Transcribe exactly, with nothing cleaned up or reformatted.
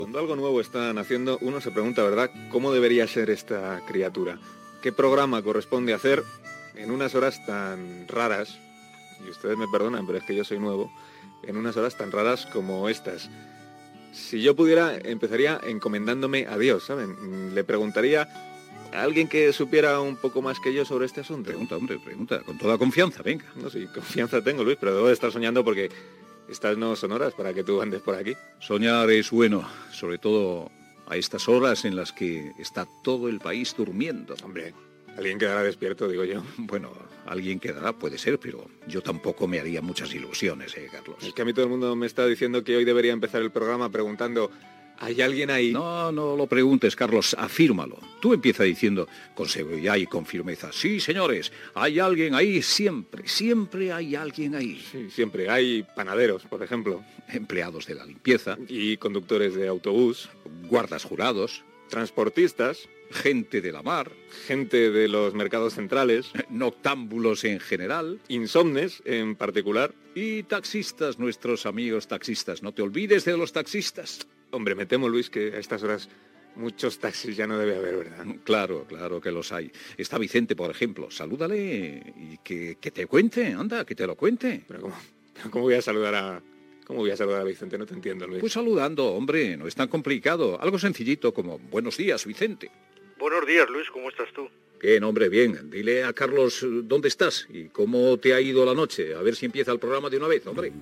Cuando algo nuevo están haciendo, uno se pregunta, ¿verdad?, ¿cómo debería ser esta criatura? ¿Qué programa corresponde hacer en unas horas tan raras? Y ustedes me perdonan, pero es que yo soy nuevo. En unas horas tan raras como estas. Si yo pudiera, empezaría encomendándome a Dios, ¿saben? Le preguntaría a alguien que supiera un poco más que yo sobre este asunto. Pregunta, hombre, pregunta, con toda confianza, venga. No, sí, confianza tengo, Luis, pero debo de estar soñando porque estas no son horas para que tú andes por aquí. Soñar es bueno, sobre todo a estas horas en las que está todo el país durmiendo. Hombre, alguien quedará despierto, digo yo. Bueno, alguien quedará, puede ser, pero yo tampoco me haría muchas ilusiones, ¿eh, Carlos? Es que a mí todo el mundo me está diciendo que hoy debería empezar el programa preguntando, ¿hay alguien ahí? No, no lo preguntes, Carlos, afírmalo. Tú empieza diciendo con seguridad y con firmeza, sí, señores, hay alguien ahí siempre, siempre hay alguien ahí. Sí, siempre. Hay panaderos, por ejemplo. Empleados de la limpieza. Y conductores de autobús. Guardas jurados. Transportistas. Gente de la mar. Gente de los mercados centrales. Noctámbulos en general. Insomnes en particular. Y taxistas, nuestros amigos taxistas. No te olvides de los taxistas. Hombre, me temo, Luis, que a estas horas muchos taxis ya no debe haber, ¿verdad? Claro, claro que los hay. Está Vicente, por ejemplo. Salúdale y que, que te cuente, anda, que te lo cuente. Pero ¿cómo, pero ¿cómo voy a saludar a... ¿Cómo voy a saludar a Vicente? No te entiendo, Luis. Pues saludando, hombre, no es tan complicado. Algo sencillito como, buenos días, Vicente. Buenos días, Luis, ¿cómo estás tú? Bien, hombre, bien. Dile a Carlos dónde estás y cómo te ha ido la noche. A ver si empieza el programa de una vez, hombre.